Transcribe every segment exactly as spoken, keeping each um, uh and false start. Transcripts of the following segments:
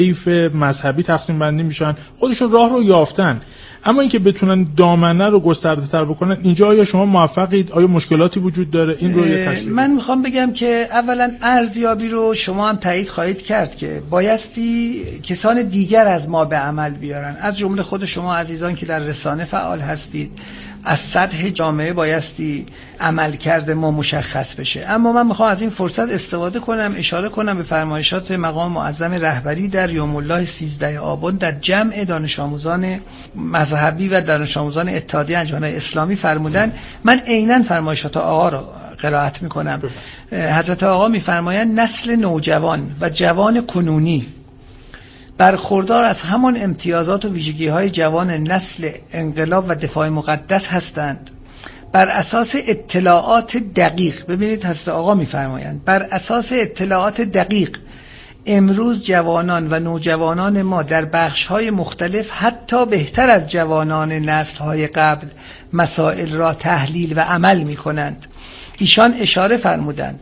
طیف مذهبی تقسیم بندی میشن، خودشون راه رو یافتن. اما اینکه بتونن دامنه رو گسترده تر بکنن، اینجا آیا شما موفقید؟ آیا مشکلاتی وجود داره؟ این رو یه تشریح. من میخوام بگم که اولا ارزیابی رو شما هم تایید خواهید کرد که بایستی کسان دیگر از ما به عمل بیارن، از جمله خود شما عزیزان که در رسانه فعال هستید. از سطح جامعه بایستی عمل کرده ما مشخص بشه. اما من میخوام از این فرصت استفاده کنم اشاره کنم به فرمایشات مقام معظم رهبری در یوم الله سیزده آبان در جمع دانش آموزان مذهبی و دانش آموزان اتحادیه انجمن‌های اسلامی فرمودن. من عیناً فرمایشات آقا را قرائت میکنم. حضرت آقا میفرمایند نسل نوجوان و جوان کنونی برخوردار از همان امتیازات و ویژگی‌های جوان نسل انقلاب و دفاع مقدس هستند. بر اساس اطلاعات دقیق، ببینید حضرت آقا می‌فرمایند بر اساس اطلاعات دقیق امروز جوانان و نوجوانان ما در بخش‌های مختلف حتی بهتر از جوانان نسل‌های قبل مسائل را تحلیل و عمل می‌کنند. ایشان اشاره فرمودند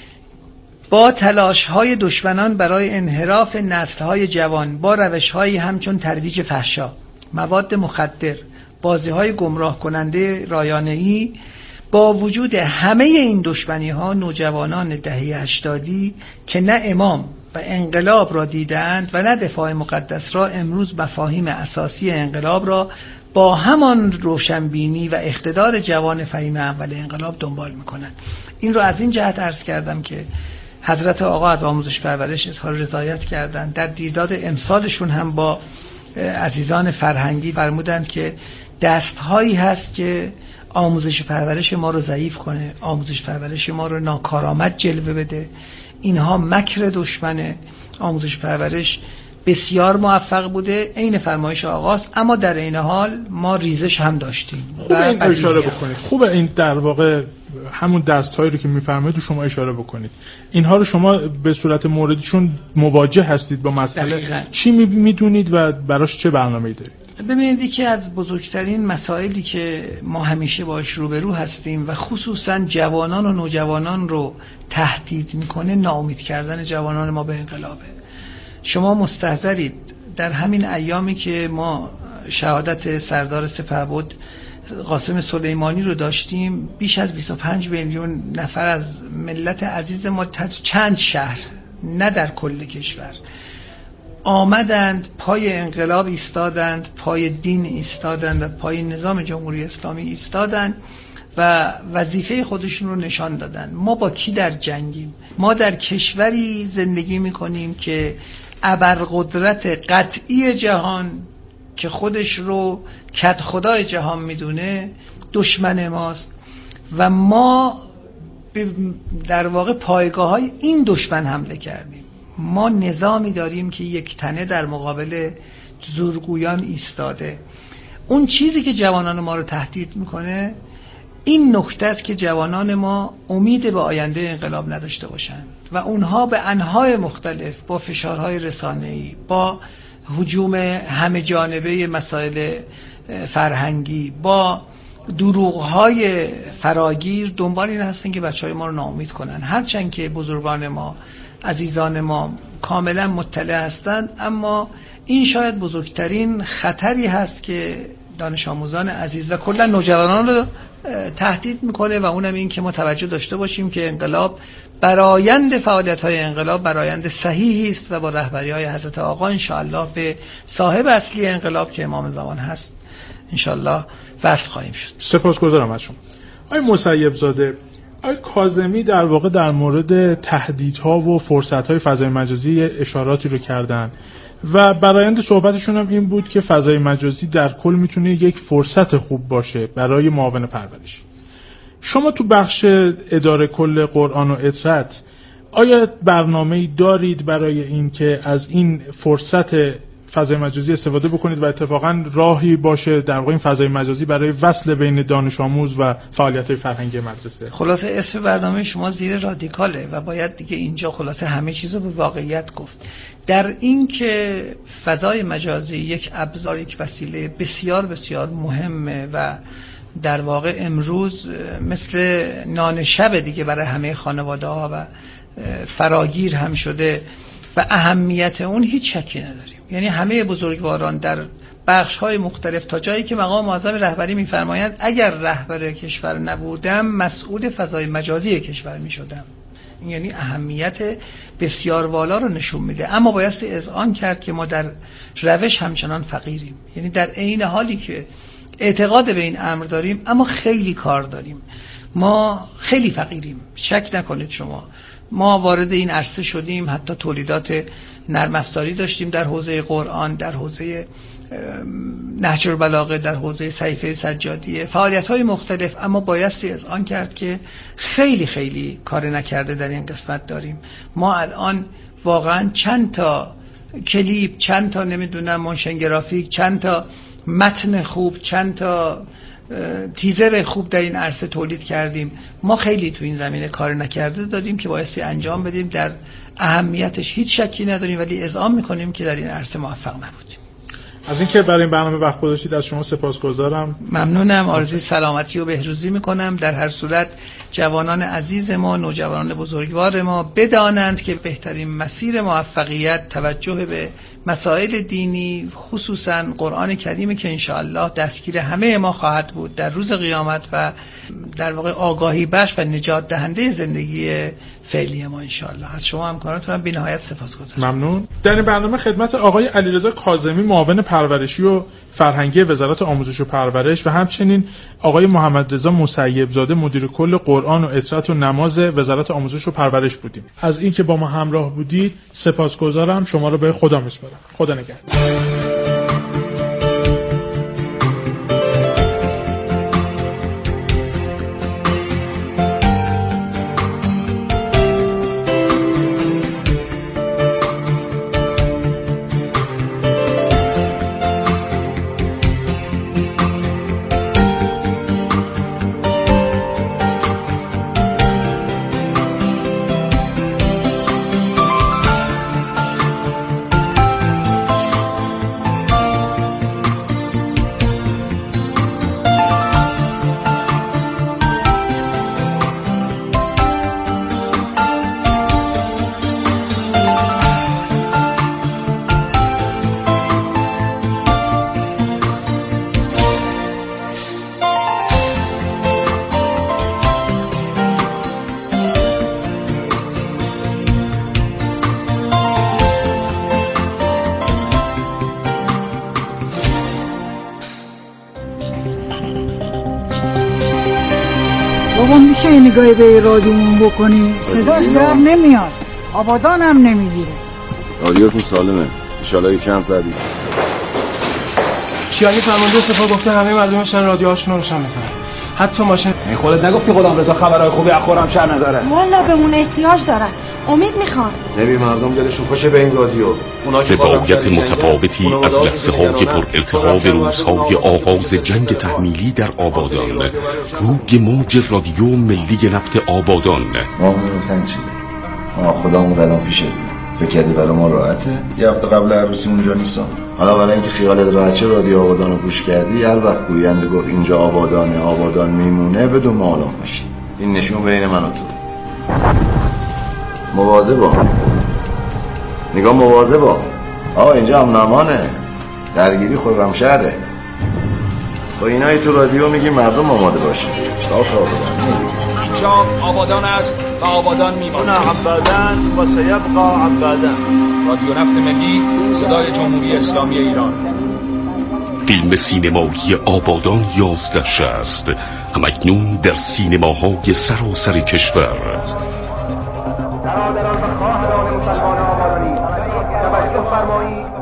با تلاش‌های دشمنان برای انحراف نسل‌های جوان با روش‌هایی همچون ترویج فحشا، مواد مخدر، بازی‌های گمراه کننده رایانه‌ای، با وجود همه این دشمنی‌ها نوجوانان دهه هشتادی که نه امام و انقلاب را دیدند و نه دفاع مقدس را، امروز مفاهیم اساسی انقلاب را با همان روشنبینی و اقتدار جوان فهیم اول انقلاب دنبال می‌کنند. این رو از این جهت عرض کردم که حضرت آقا از آموزش پرورش اظهار رضایت کردند. در دیداد امسالشون هم با عزیزان فرهنگی فرمودند که دستهایی هست که آموزش پرورش ما رو ضعیف کنه، آموزش پرورش ما رو ناکارآمد جلوه بده. اینها مکر دشمنه. آموزش پرورش بسیار موفق بوده، عین فرمایش آقاست، اما در این حال ما ریزش هم داشتیم. خوبه این اشاره بکنید. خوبه این در واقع همون دست‌هایی رو که می‌فرمایید رو شما اشاره بکنید. اینها رو شما به صورت موردیشون مواجه هستید با مسئله. دقیقاً. چی می‌دونید و براش چه برنامه‌ای دارید؟ ببینید یکی از بزرگترین مسائلی که ما همیشه باهاش روبرو هستیم و خصوصاً جوانان و نوجوانان رو تهدید می‌کنه ناامید کردن جوانان ما به انقلابه. شما مستحضرید در همین ایامی که ما شهادت سردار سپهبد قاسم سلیمانی رو داشتیم، بیش از بیست و پنج میلیون نفر از ملت عزیز ما چند شهر، نه در کل کشور، آمدند پای انقلاب ایستادند، پای دین ایستادند و پای نظام جمهوری اسلامی ایستادند و وظیفه خودشون رو نشان دادن. ما با کی در جنگیم؟ ما در کشوری زندگی میکنیم که ابرقدرت قطعی جهان که خودش رو کد خدای جهان میدونه دشمن ماست و ما در واقع پایگاه های این دشمن حمله کردیم. ما نظامی داریم که یک تنه در مقابل زورگویان ایستاده. اون چیزی که جوانان ما رو تهدید میکنه این نکته است که جوانان ما امید به آینده انقلاب نداشته باشند و اونها به انواع مختلف با فشارهای رسانه‌ای، با هجوم همه جانبه مسائل فرهنگی، با دروغ‌های فراگیر دنبال این هستن که بچه‌های ما رو ناامید کنن. هرچند که بزرگان ما، عزیزان ما کاملا مطلع هستند، اما این شاید بزرگترین خطری هست که دانش آموزان عزیز و کلا نوجوانان رو تهدید میکنه و اونم این که ما توجه داشته باشیم که انقلاب برآیند فعالیت‌های انقلاب برآیند صحیحی است و با رهبری‌های حضرت آقا ان شاء الله به صاحب اصلی انقلاب که امام زمان هست ان شاء الله وصل خواهیم شد. سپاسگزارم از شما. آقای مسیب زاده، آقای کاظمی در واقع در مورد تهدیدها و فرصت‌های فضای مجازی اشاراتی رو کردن و برآیند صحبتشون هم این بود که فضای مجازی در کل میتونه یک فرصت خوب باشه برای معاون پرورش. شما تو بخش اداره کل قرآن و اطرت آیا برنامه‌ای دارید برای این که از این فرصت فضای مجازی استفاده بکنید و اتفاقا راهی باشه در واقع این فضای مجازی برای وصل بین دانش آموز و فعالیت‌های فرهنگی مدرسه؟ خلاصه اسم برنامه شما زیر رادیکاله و باید دیگه اینجا خلاصه همه چیزو به واقعیت گفت. در این که فضای مجازی یک ابزار، یک وسیله بسیار بسیار مهمه و در واقع امروز مثل نان شب دیگه برای همه خانواده ها و فراگیر هم شده و اهمیت اون هیچ شکی نداریم. یعنی همه بزرگواران در بخش‌های مختلف تا جایی که مقام معظم رهبری می‌فرمایند اگر رهبر کشور نبودم مسئول فضای مجازی کشور می‌شدم. یعنی اهمیت بسیار والا رو نشون میده. اما بایستی اذعان کرد که ما در روش همچنان فقیریم. یعنی در عین حالی که اعتقاد به این امر داریم اما خیلی کار داریم. ما خیلی فقیریم، شک نکنید شما. ما وارد این عرصه شدیم، حتی تولیدات نرم افزاری داشتیم در حوزه قرآن، در حوزه نهج البلاغه، در حوزه صحیفه سجادیه، فعالیت‌های مختلف، اما بایستی اذعان کرد که خیلی خیلی کار نکرده در این قسمت داریم. ما الان واقعا چند تا کلیپ، چند تا نمیدونم موشن گرافیک، چند تا متن خوب، چند تا تیزر خوب در این عرصه تولید کردیم. ما خیلی تو این زمینه کار نکرده داریم که بایستی انجام بدیم. در اهمیتش هیچ شکی نداریم، ولی اذعان میکنیم که در این عرصه موفق نبودیم. از اینکه برای این برنامه وقت گذاشتید از شما سپاسگزارم. ممنونم. آرزوی سلامتی و بهروزی میکنم. در هر صورت جوانان عزیز ما، نوجوانان بزرگوار ما بدانند که بهترین مسیر موفقیت توجه به مسائل دینی، خصوصا قرآن کریمی که انشاءالله دستگیر همه ما خواهد بود در روز قیامت و در واقع آگاهی بخش و نجات دهنده زندگی فعلی ما انشاءالله. از شما همکارانتونم بی نهایت سپاسگزارم. ممنون. در این برنامه خدمت آقای علیرضا کاظمی، معاون پرورشی و فرهنگی وزارت آموزش و پرورش، و همچنین آقای محمد رضا مسیب زاده، مدیر کل قرآن و اطراحات و نماز وزارت آموزش و پرورش بودیم. از اینکه با ما همراه بودید سپاسگزارم. شما رو به خدا میسپارم. خدا نگهدار. بابا میشه این نگاهی به رادیومون بکنی؟ صداش در نمیاد، آبادان هم نمیگیره. رادیوتون سالمه، انشالله چند زدی. کیانی فرمانده سپاه گفته همه مردمشن رادیوهاشون رو روشن بزنن، حتی ماشین. این خودت نگفتی غلام رضا خبرهای خوبی از خرم شهر نداره؟ والا بهمون احتیاج دارن، امید میخوان. نبی مردم دلشون خوشه به این رادیو. روایت متفاوتی از لحظه های پر التهاب روزهای آغاز جنگ تحمیلی در آبادان، روی موج رادیو ملی نفت آبادان. ما همون تنگ شده، ما خدامون الان پیشه فکر کردی برای ما راحته؟ یه هفته قبل عروسی اونجا نیستم. حالا برای اینکه خیالت راحت شه رادیو آبادان رو گوش کردی، هر وقت گوینده گفت اینجا آبادانه، آبادان میمونه، بدون معلوم باشی. این نشون بین من و تو. مواظبا، نگاه مواظبا. آقا اینجا هم نمانه، درگیری خرمشهره. با اینایی تو رادیو میگی مردم آماده باشه. صاف آبادان اینجا آبادان است و آبادان میماند. عبادان و سیبقا عبادان. رادیو نفت ملی، صدای جمهوری اسلامی ایران. فیلم سینمایی آبادان یازده شصت همکنون در سینماهای سراسر کشور. برادران و خواهران مسلمان آبادانی، توجه فرمایید.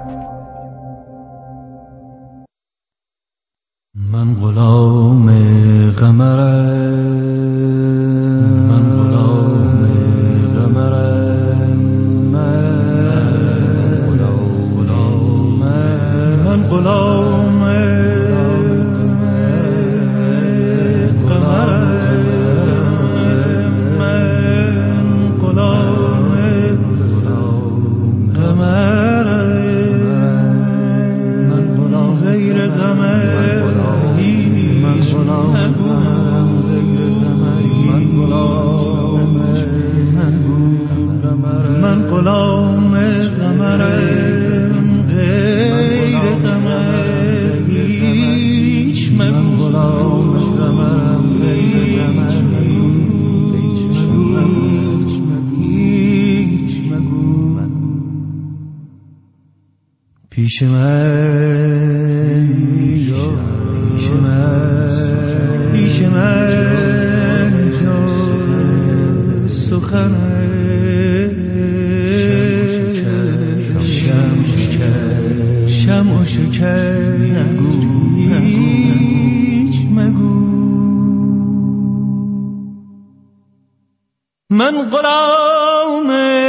من غلام قمرم، من غلام قمرم، من غلام، من غلام غیر غمه هیچ نگو. پیش من جا پیش من پیش من جا سخن شم شکر شم و شکر نگو هیچ مگو من غلام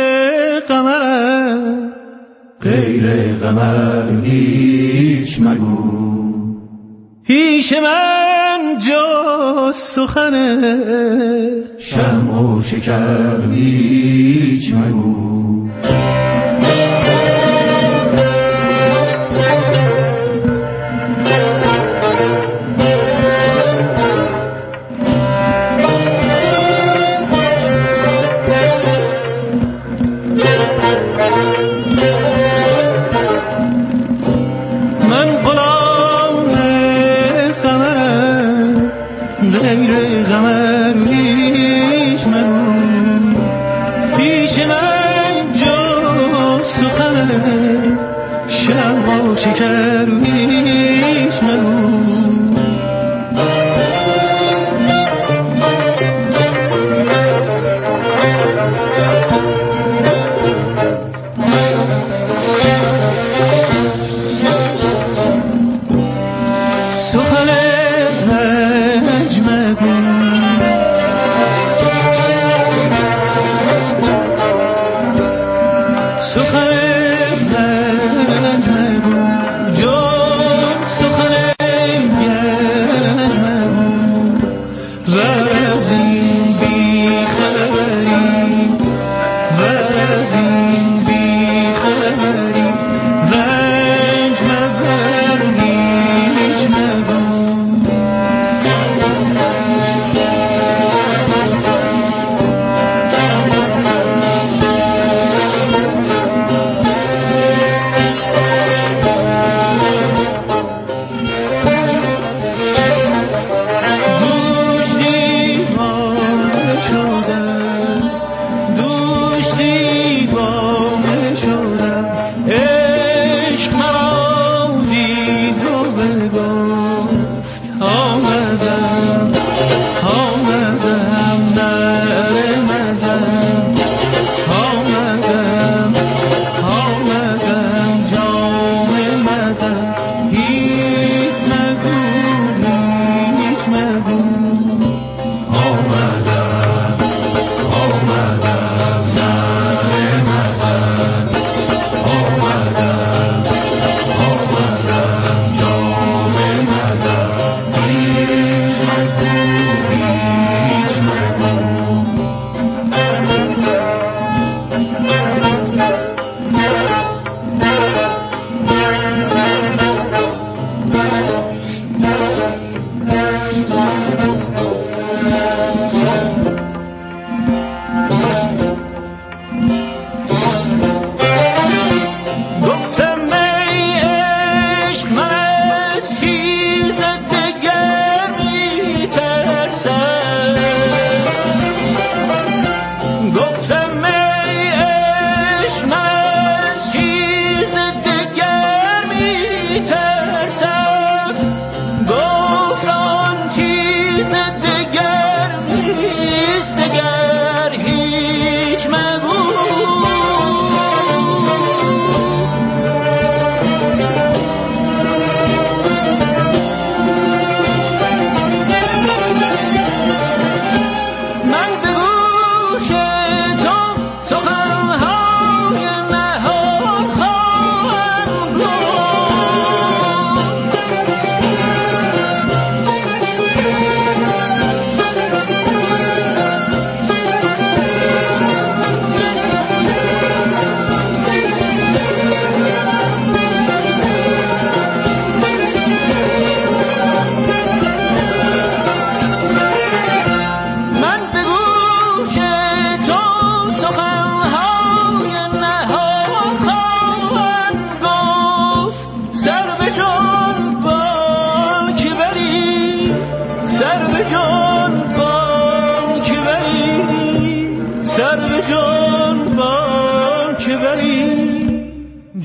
قمرم غیر قمر هیچ مگو پیش من جا سخن شمع و شکر هیچ مگو شکر هیچ مگو سخن رنج مگو سخن رنج مگو جون سخن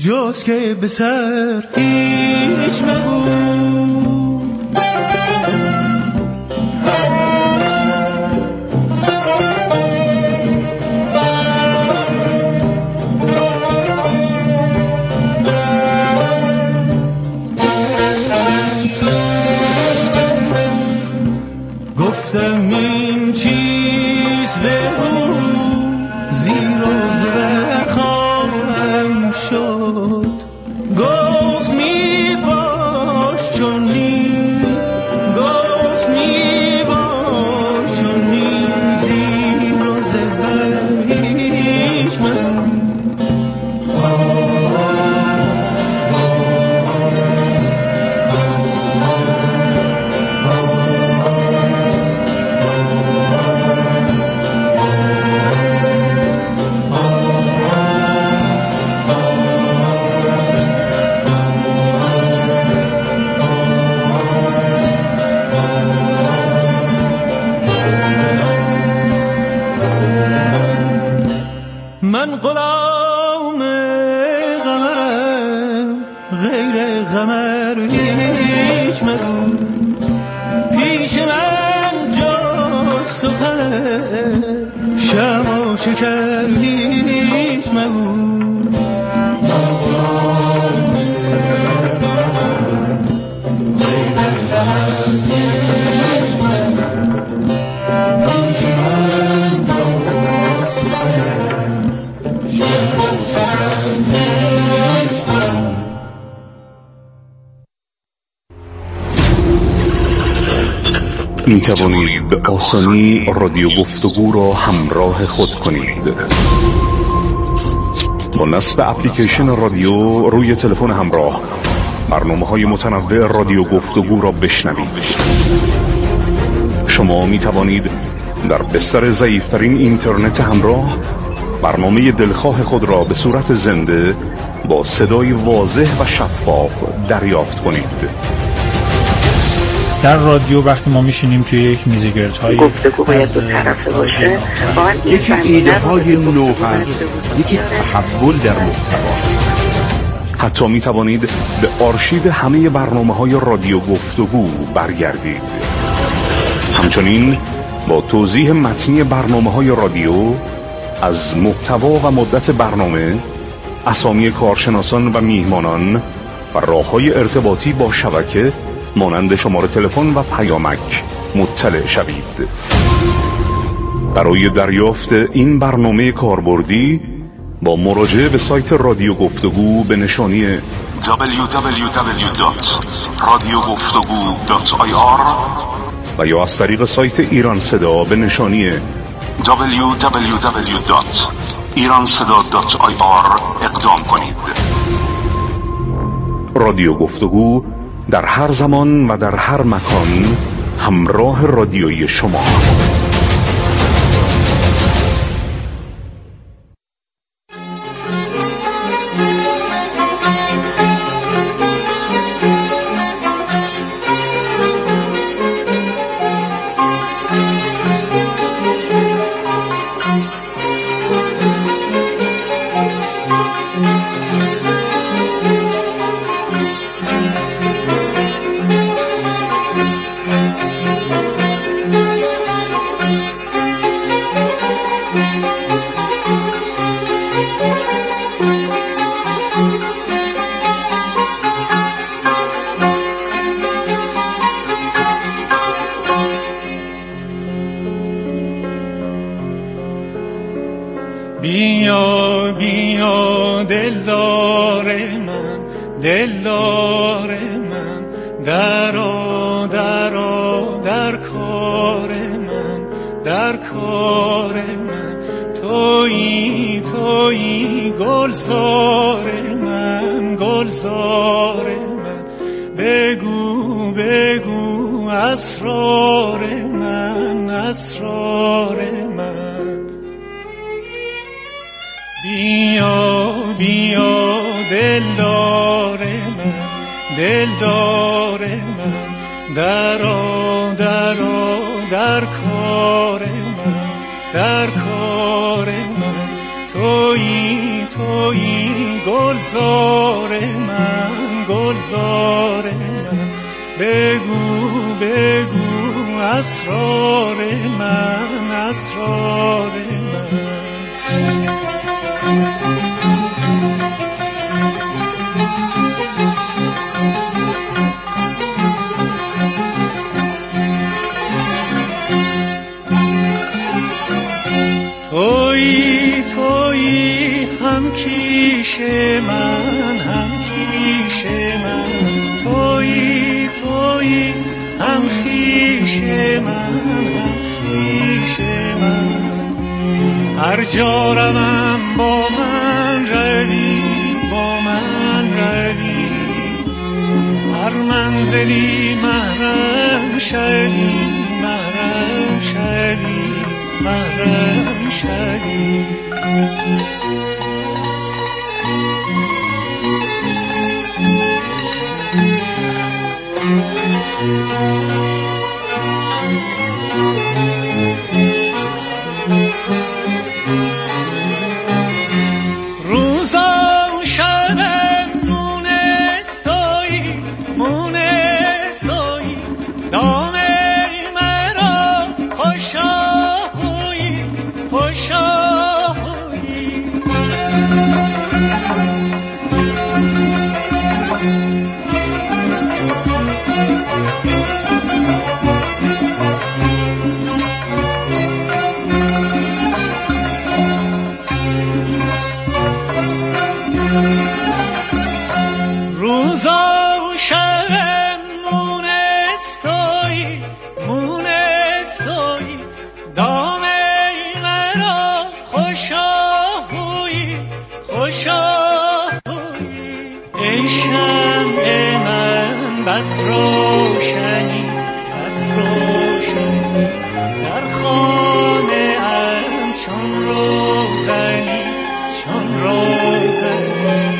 جز که به سر هیچ مگو. گفتم این چیز بگو زیر و زبر خواهم شد. گفت می باش چون می، گفت می باش چون می، زیر و زبر هیچ من. من غلام قمرم، غیر قمر هیچ مگو. پیش من جز سخن شمع و شکر هیچ مگو. می توانید به آسانی رادیو گفتگو را همراه خود کنید. با نصب اپلیکیشن رادیو روی تلفن همراه برنامه‌های متنوع رادیو گفتگو را بشنوید. شما می توانید در بستر ضعیف‌ترین اینترنت همراه برنامه دلخواه خود را به صورت زنده با صدای واضح و شفاف دریافت کنید. در رادیو وقتی ما میشینیم توی یک میزگردهای گفتگو باید دو طرفه باشه، یکی ایده های نو هست، یکی تحول در محتوا. حتی می توانید به آرشیو همه برنامه های رادیو گفتگو برگردید. همچنین با توضیح متنی برنامه های رادیو از محتوا و مدت برنامه، اسامی کارشناسان و میهمانان و راه‌های ارتباطی با شبکه مانند شماره تلفن و پیامک مطلع شوید. برای دریافت این برنامه کاربردی با مراجعه به سایت رادیو گفتگو به نشانی دبلیو دبلیو دبلیو دات رادیو گفتگو دات آی آر و یا از طریق سایت ایران صدا به نشانی دبلیو دبلیو دبلیو دات ایران صدا دات آی آر اقدام کنید. رادیو گفتگو در هر زمان و در هر مکان همراه رادیویی شما. بیا بیا دلدار من، دلدار من، درآ درآ در کار من، در کار من. تویی تویی گلزار من، گلزار من. بگو بگو اسرار من، اسرار من. بیا بیا دلدار من، دلدار من. درآ درآ در کار من، در کار من. تویی تویی گلزار من گلزار من بگو بگو اسرار من اسرار من تویی تویی هم کیش من هم کیش من تویی تویی هم خیش من هم خیش من هر جا روم با من روی با من روی هر منزلی محرم شوی محرم شوی محرم شوی روزا و شبم مونستایی مونستایی دام مرا خوشاهوی خوشاهوی روزا و شبم مونستایی مونستایی دام مرا خوشاهوی خوشاهوی ای شمع من بس روشنی بس روشنی در خانه ام چون روزنی چون روزنی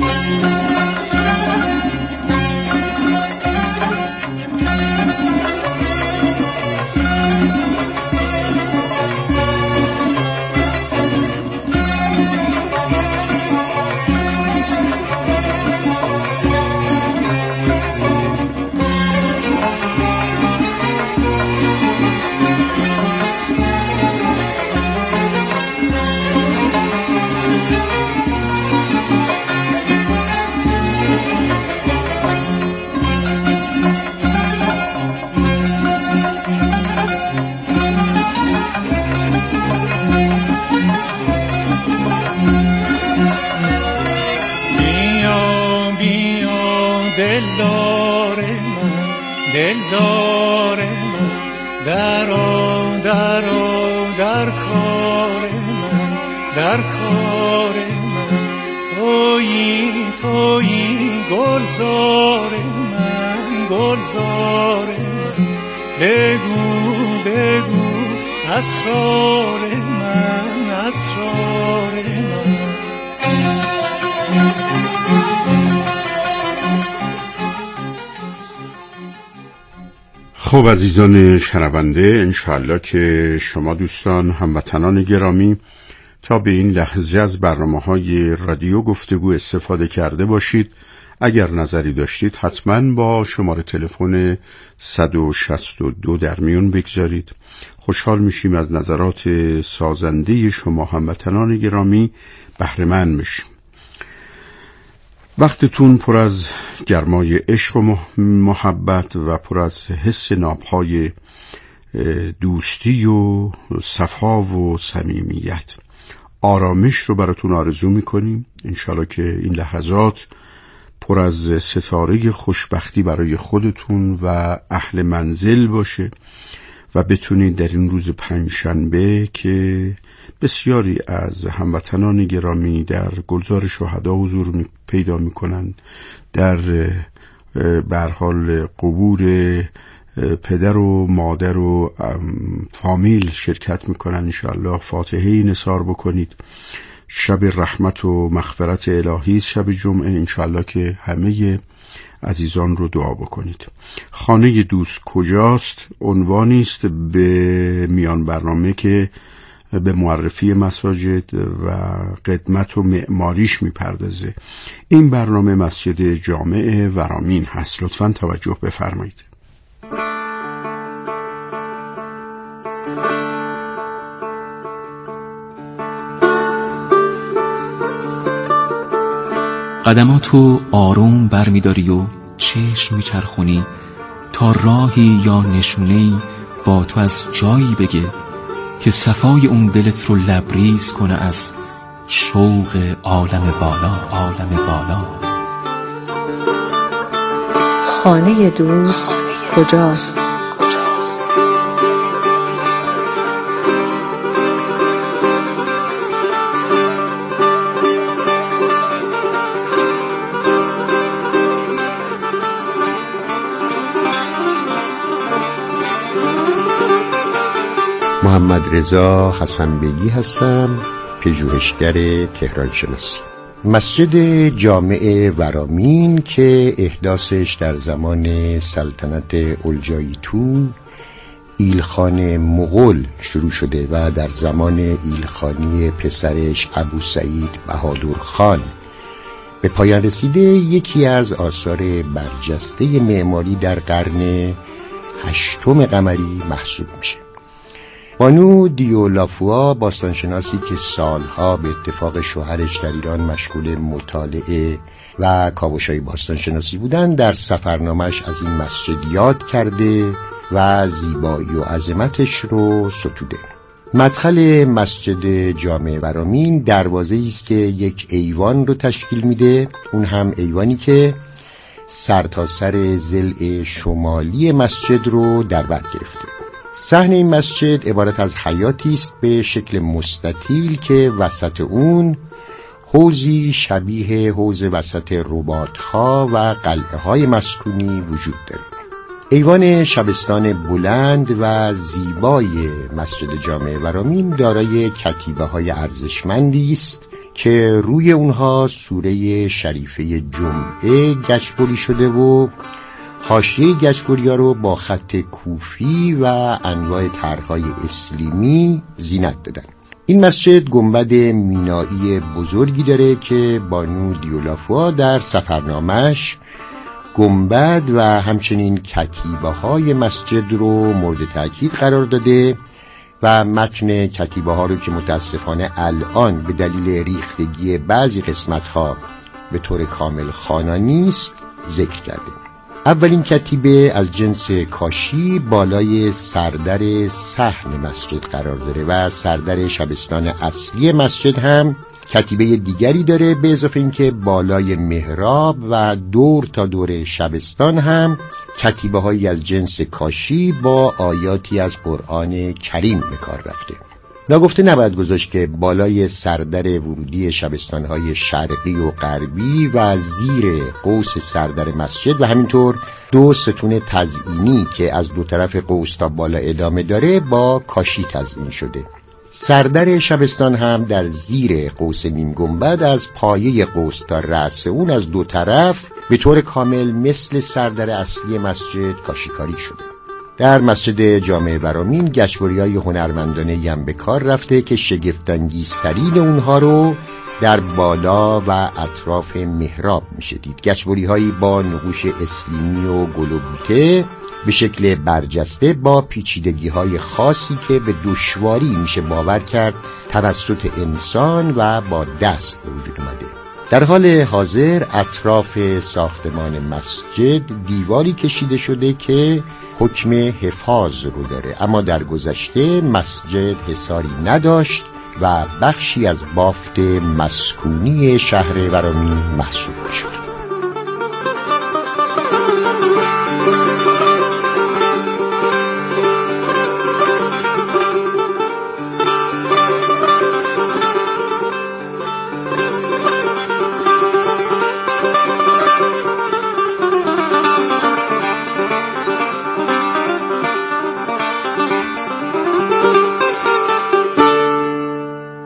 دلدار من دلدار من درآ درآ در کار من در کار من تویی تویی گلزار من گلزار من بگو بگو اسرار من اسرار من خب عزیزان شنونده، انشاءالله که شما دوستان هموطنان گرامی تا به این لحظه از برنامه‌های رادیو گفتگو استفاده کرده باشید. اگر نظری داشتید حتما با شماره تلفن صد و شصت و دو در میون بگذارید. خوشحال میشیم از نظرات سازنده شما هموطنان گرامی بهره مند بشیم. وقتتون پر از گرمای عشق و محبت و پر از حس نابهای دوستی و صفا و صمیمیت. آرامش رو براتون آرزو میکنیم. انشالله که این لحظات پر از ستاره خوشبختی برای خودتون و اهل منزل باشه و بتونید در این روز پنجشنبه که بسیاری از هموطنان گرامی در گلزار شهدا حضور پیدا میکنن، در به هر حال قبور پدر و مادر و فامیل شرکت میکنن، انشاءالله فاتحه نثار بکنید. شب رحمت و مغفرت الهی، شب جمعه، انشاءالله که همه عزیزان رو دعا بکنید. خانه دوست کجاست عنوانی است به میان برنامه که به معرفی مساجد و قدمت و معماریش میپردازه. این برنامه مسجد جامع ورامین هست. لطفاً توجه بفرمایید. قدماتو آروم برمیداری و چشم میچرخونی تا راهی یا نشونه‌ای با تو از جایی بگه که صفای اون دلت رو لبریز کنه از شوق عالم بالا. عالم بالا. خانه دوست کجاست؟ محمد رضا حسن بیگی هستم، پژوهشگر تهران شناسی. مسجد جامع ورامین که احداثش در زمان سلطنت اولجایتو ایلخان مغول شروع شده و در زمان ایلخانی پسرش ابو سعید بهادر خان به پایان رسیده، یکی از آثار برجسته معماری در قرن هشتم قمری محسوب میشه. بانو دیولافوا، باستانشناسی که سالها به اتفاق شوهرش در ایران مشغول مطالعه و کاوش‌های باستانشناسی بودن، در سفرنامش از این مسجد یاد کرده و زیبایی و عظمتش رو ستوده. مدخل مسجد جامع ورامین دروازه‌ای است که یک ایوان رو تشکیل میده، اون هم ایوانی که سرتاسر ضلع شمالی مسجد رو در بر گرفته. صحن این مسجد عبارت از حیاتی است به شکل مستطیل که وسط اون حوضی شبیه حوض وسط رباط‌ها و قلعه‌های مسکونی وجود داره. ایوان شبستان بلند و زیبای مسجد جامع ورامین دارای کتیبه‌های ارزشمندی است که روی اونها سوره شریفه جمعه گچبری شده و حاشیه گچبری‌ها رو با خط کوفی و انواع طرح‌های اسلیمی زینت دادن. این مسجد گنبد مینایی بزرگی داره که بانو دیولافوا در سفرنامش گنبد و همچنین کتیبه‌های مسجد رو مورد تأکید قرار داده و متن کتیبه‌ها رو که متاسفانه الان به دلیل ریختگی بعضی قسمت‌ها به طور کامل خوانانی است ذکر کرده. اولین کتیبه از جنس کاشی بالای سردر صحن مسجد قرار داره و سردر شبستان اصلی مسجد هم کتیبه دیگری داره، به اضافه اینکه بالای محراب و دور تا دور شبستان هم کتیبه هایی از جنس کاشی با آیاتی از قرآن کریم به کار رفته. ناگفته نباید گذاشت که بالای سردر ورودی شبستان‌های شرقی و غربی و زیر قوس سردر مسجد و همینطور دو ستون تزئینی که از دو طرف قوس تا بالا ادامه داره با کاشی تزئین شده. سردر شبستان هم در زیر قوس نیم گنبد از پایه قوس تا رأس اون از دو طرف به طور کامل مثل سردر اصلی مسجد کاشیکاری شده. در مسجد جامع ورامین گچبری‌های هنرمندانه‌ای هم به کار رفته که شگفت‌انگیزترین اونها رو در بالا و اطراف محراب میشه دید. گچبری‌هایی با نقوش اسلیمی و گل و بوته به شکل برجسته با پیچیدگی‌های خاصی که به دشواری میشه باور کرد توسط انسان و با دست به وجود اومده. در حال حاضر اطراف ساختمان مسجد دیواری کشیده شده که حکم حفاظ رو داره، اما در گذشته مسجد حصاری نداشت و بخشی از بافت مسکونی شهر ورامین محسوب شد.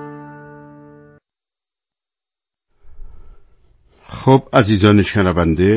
خب عزیزان شنونده،